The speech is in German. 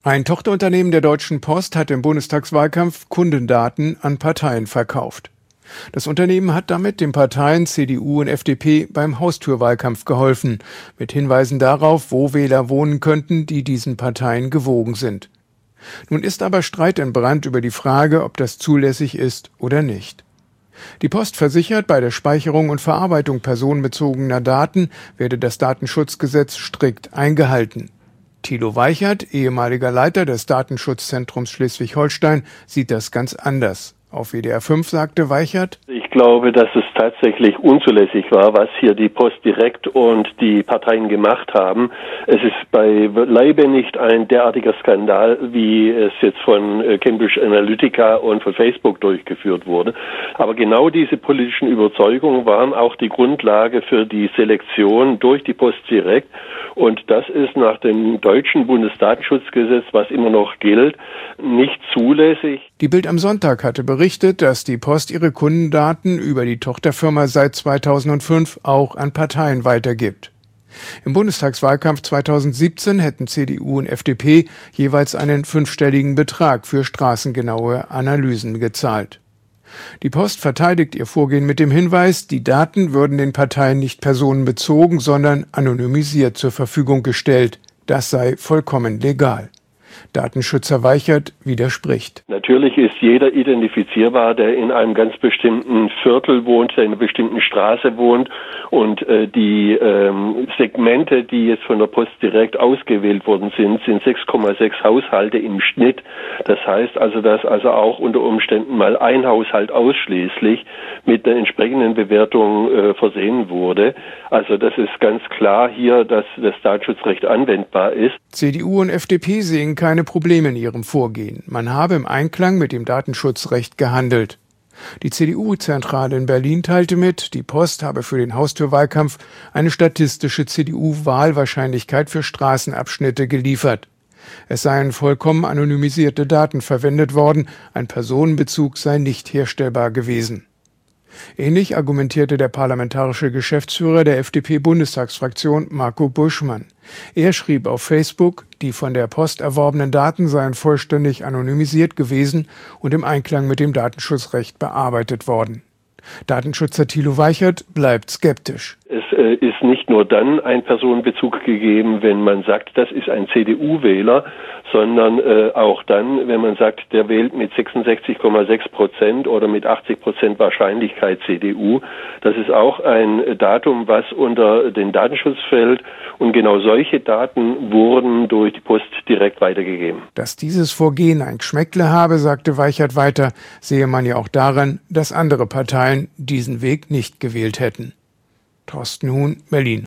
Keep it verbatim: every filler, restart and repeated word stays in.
Ein Tochterunternehmen der Deutschen Post hat im Bundestagswahlkampf Kundendaten an Parteien verkauft. Das Unternehmen hat damit den Parteien C D U und F D P beim Haustürwahlkampf geholfen, mit Hinweisen darauf, wo Wähler wohnen könnten, die diesen Parteien gewogen sind. Nun ist aber Streit entbrannt über die Frage, ob das zulässig ist oder nicht. Die Post versichert, bei der Speicherung und Verarbeitung personenbezogener Daten werde das Datenschutzgesetz strikt eingehalten. Thilo Weichert, ehemaliger Leiter des Datenschutzzentrums Schleswig-Holstein, sieht das ganz anders. Auf W D R fünf sagte Weichert: Ich glaube, dass es tatsächlich unzulässig war, was hier die Post direkt und die Parteien gemacht haben. Es ist beileibe nicht ein derartiger Skandal, wie es jetzt von Cambridge Analytica und von Facebook durchgeführt wurde. Aber genau diese politischen Überzeugungen waren auch die Grundlage für die Selektion durch die Post direkt. Und das ist nach dem deutschen Bundesdatenschutzgesetz, was immer noch gilt, nicht zulässig. Die Bild am Sonntag hatte berichtet, dass die Post ihre Kundendaten über die Tochterfirma seit zweitausendfünf auch an Parteien weitergibt. Im Bundestagswahlkampf zweitausendsiebzehn hätten C D U und F D P jeweils einen fünfstelligen Betrag für straßengenaue Analysen gezahlt. Die Post verteidigt ihr Vorgehen mit dem Hinweis, die Daten würden den Parteien nicht personenbezogen, sondern anonymisiert zur Verfügung gestellt. Das sei vollkommen legal. Datenschützer Weichert widerspricht. Natürlich ist jeder identifizierbar, der in einem ganz bestimmten Viertel wohnt, der in einer bestimmten Straße wohnt. Und äh, die ähm, Segmente, die jetzt von der Post direkt ausgewählt worden sind, sind sechs Komma sechs Haushalte im Schnitt. Das heißt also, dass also auch unter Umständen mal ein Haushalt ausschließlich mit einer entsprechenden Bewertung äh, versehen wurde. Also das ist ganz klar hier, dass das Datenschutzrecht anwendbar ist. C D U und F D P sehen keine Probleme in ihrem Vorgehen. Man habe im Einklang mit dem Datenschutzrecht gehandelt. Die C D U-Zentrale in Berlin teilte mit, die Post habe für den Haustürwahlkampf eine statistische C D U-Wahlwahrscheinlichkeit für Straßenabschnitte geliefert. Es seien vollkommen anonymisierte Daten verwendet worden, ein Personenbezug sei nicht herstellbar gewesen. Ähnlich argumentierte der parlamentarische Geschäftsführer der F D P-Bundestagsfraktion Marco Buschmann. Er schrieb auf Facebook, die von der Post erworbenen Daten seien vollständig anonymisiert gewesen und im Einklang mit dem Datenschutzrecht bearbeitet worden. Datenschützer Thilo Weichert bleibt skeptisch. Es äh, ist nicht nur dann ein Personenbezug gegeben, wenn man sagt, das ist ein C D U-Wähler, sondern äh, auch dann, wenn man sagt, der wählt mit sechsundsechzig Komma sechs Prozent oder mit achtzig Prozent Wahrscheinlichkeit C D U. Das ist auch ein Datum, was unter den Datenschutz fällt. Und genau solche Daten wurden durch die Post direkt weitergegeben. Dass dieses Vorgehen ein Geschmäckle habe, sagte Weichert weiter, sehe man ja auch daran, dass andere Parteien diesen Weg nicht gewählt hätten. Thorsten Huhn, Berlin.